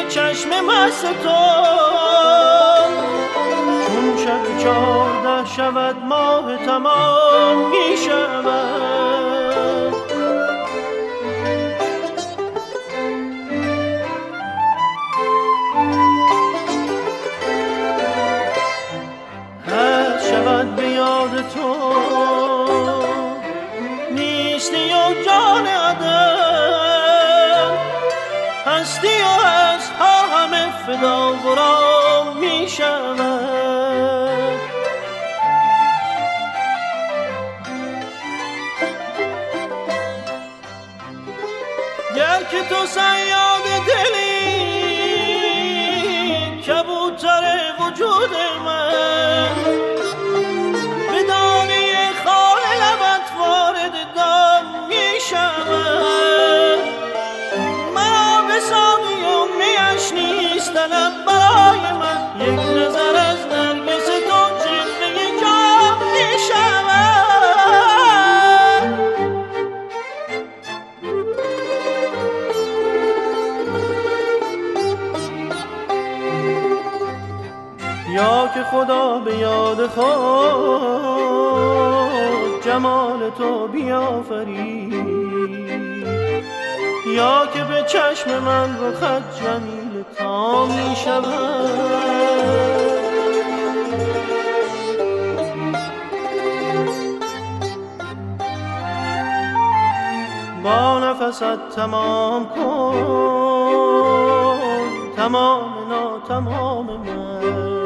چشم مست تو، چون شب 14 شود ماه تمام می شود. هر شود به یاد تو نیستی و جان عدم، هستی و هست ها همه فدا ورا می شود. گر که تو صیاد دلی، کبوتر وجود من، به دانه خال لبت وارد دام می شود. مرا به ساقی و میش نیست طلب برای من، یک نظر از نرگس تو جلوه جام می شود. یا که خدا به یاد خود جمال تو بیافرید، یا که به چشم من رخت جمیل تا می شود. با نفست تمام کن تمام ناتمام من،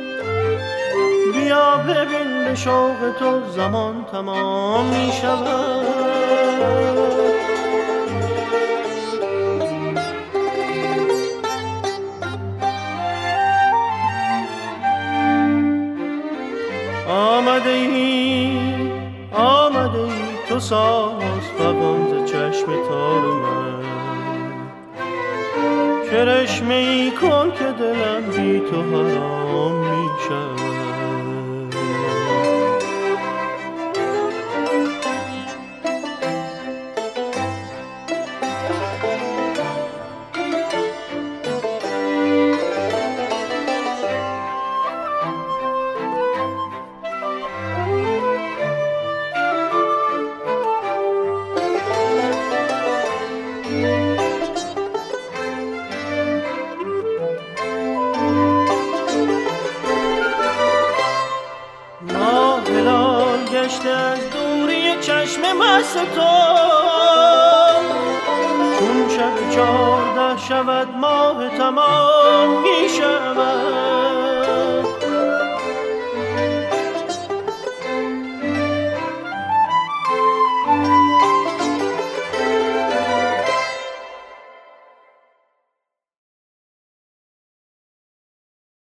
بیا ببین به شوق تو زمان تمام می شود. آمده ای تو ساز فغان ز چشم تار من، کرشمه ای کن که دلم بی تو حرام می شود. از دوری چشم مست تو، چون شب 14 شود ماه تمام می شود.